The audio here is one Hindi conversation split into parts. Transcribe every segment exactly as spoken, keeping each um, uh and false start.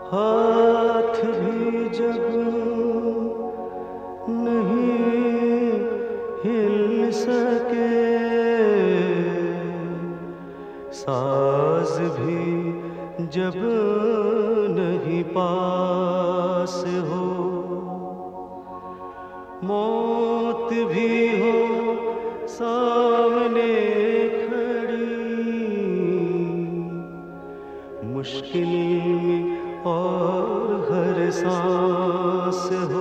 हाथ भी जब नहीं हिल सके, साज भी जब नहीं पास हो, मौत भी हो सामने खड़ी, मुश्किल में और हर सांस हो।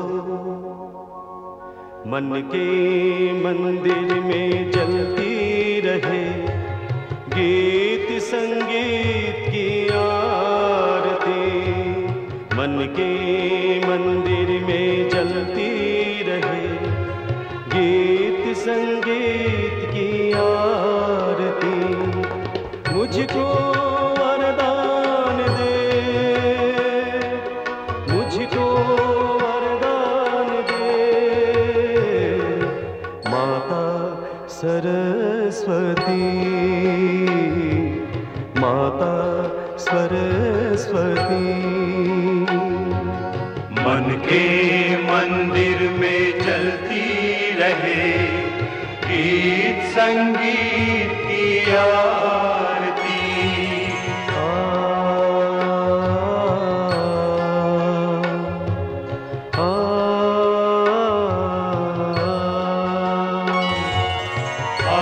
मन के मंदिर में जलती रहे गीत संगीत की आरती, मन के मंदिर में जलती रहे गीत संगीत की आरती। मुझको वरदान दे, मुझको वरदान दे माता सरस्वती, माता सरस्वती। मन के मंदिर में चलती रहे गीत संगीत की आरती। आ, आ,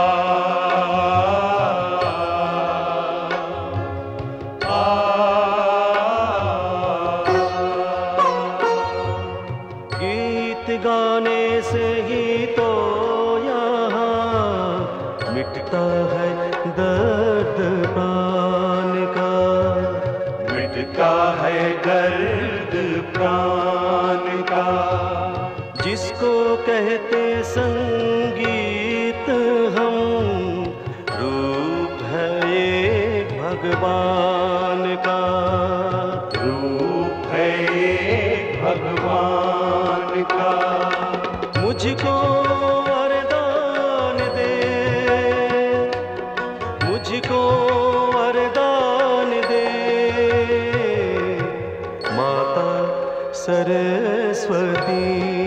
गीत गाने से ही तो यहाँ मिटता है दर्द प्राण का, मिटता है दर्द प्राण का। जिसको कहते संगीत हम, रूप है ये भगवान का, रूप है ये भगवान का। मुझको वरदान दे, मुझको वरदान दे माता सरस्वती।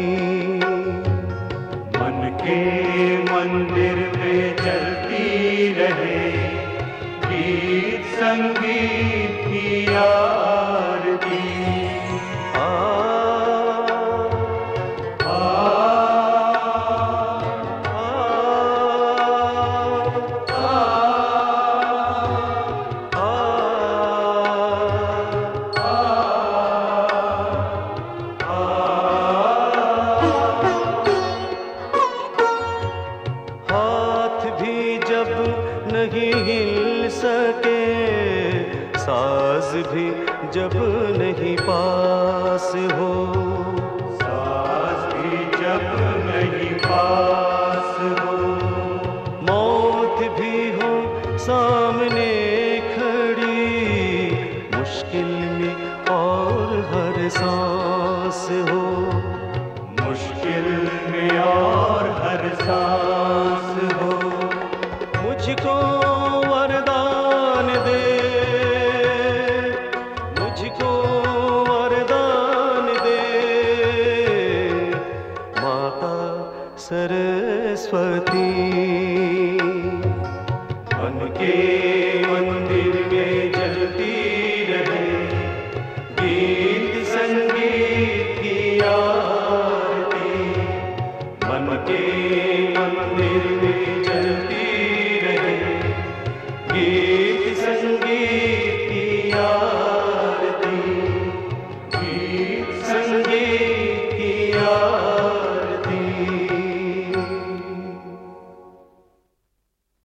मन के मंदिर में चलती रहे गीत संगीत की आरती। आ, जब नहीं हिल सके, साज भी जब नहीं पास हो, साज भी जब नहीं पास हो, मौत भी हो सामने खड़ी, मुश्किल में और हर सांस हो, मुश्किल में और हर सांस हो। मुझको वरदान दे, मुझको वरदान दे माता सरस्वती। मन के